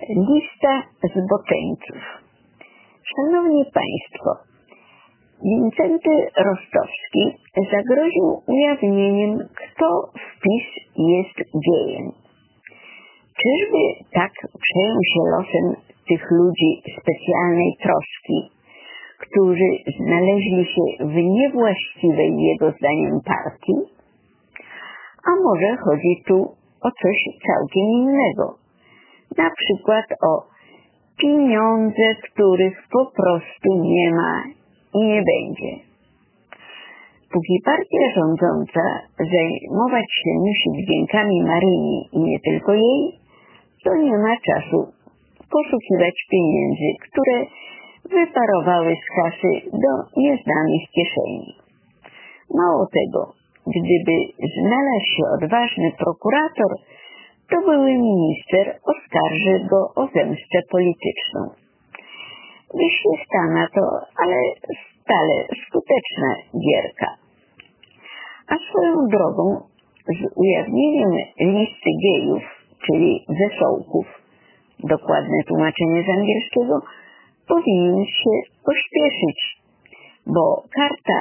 Lista zboczeńców. Szanowni Państwo, Wincenty Rostowski zagroził ujawnieniem, kto w PiS jest gejem. Czyżby tak przejął się losem tych ludzi specjalnej troski, którzy znaleźli się w niewłaściwej jego zdaniem partii? A może chodzi tu o coś całkiem innego, na przykład o pieniądze, których po prostu nie ma i nie będzie. Póki partia rządząca zajmować się musi dźwiękami Maryni i nie tylko jej, to nie ma czasu poszukiwać pieniędzy, które wyparowały z kasy do nieznanych kieszeni. Mało tego, gdyby znalazł się odważny prokurator, to były minister oskarży go o zemstę polityczną. Wyświestana to, ale stale skuteczna gierka. A swoją drogą z ujawnieniem listy gejów, czyli wesołków, dokładne tłumaczenie z angielskiego, powinien się pośpieszyć, bo karta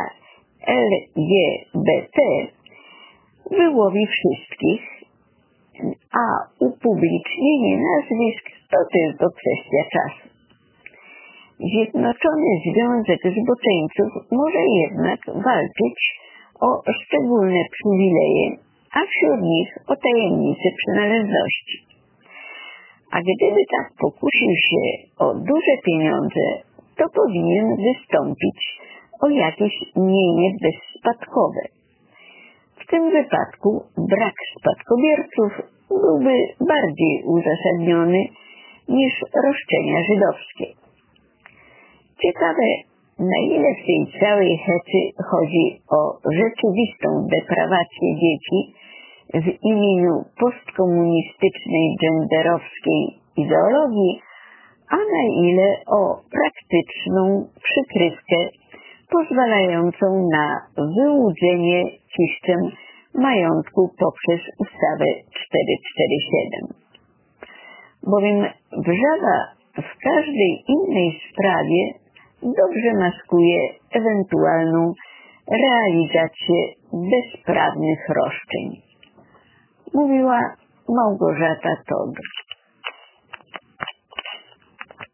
LGBT wyłowi wszystkich, a upublicznienie nazwisk to tylko kwestia czasu. Zjednoczony Związek Zboczeńców może jednak walczyć o szczególne przywileje, a wśród nich o tajemnice przynależności. A gdyby tak pokusił się o duże pieniądze, to powinien wystąpić o jakieś mienie bezspadkowe. W tym wypadku brak spadkobierców byłby bardziej uzasadniony niż roszczenia żydowskie. Ciekawe, na ile w tej całej hecy chodzi o rzeczywistą deprawację dzieci w imieniu postkomunistycznej genderowskiej ideologii, a na ile o praktyczną przykrywkę pozwalającą na wyłudzenie ciszczem majątku poprzez ustawę 447. Bowiem wrzawa w każdej innej sprawie dobrze maskuje ewentualną realizację bezprawnych roszczeń. Mówiła Małgorzata Todd.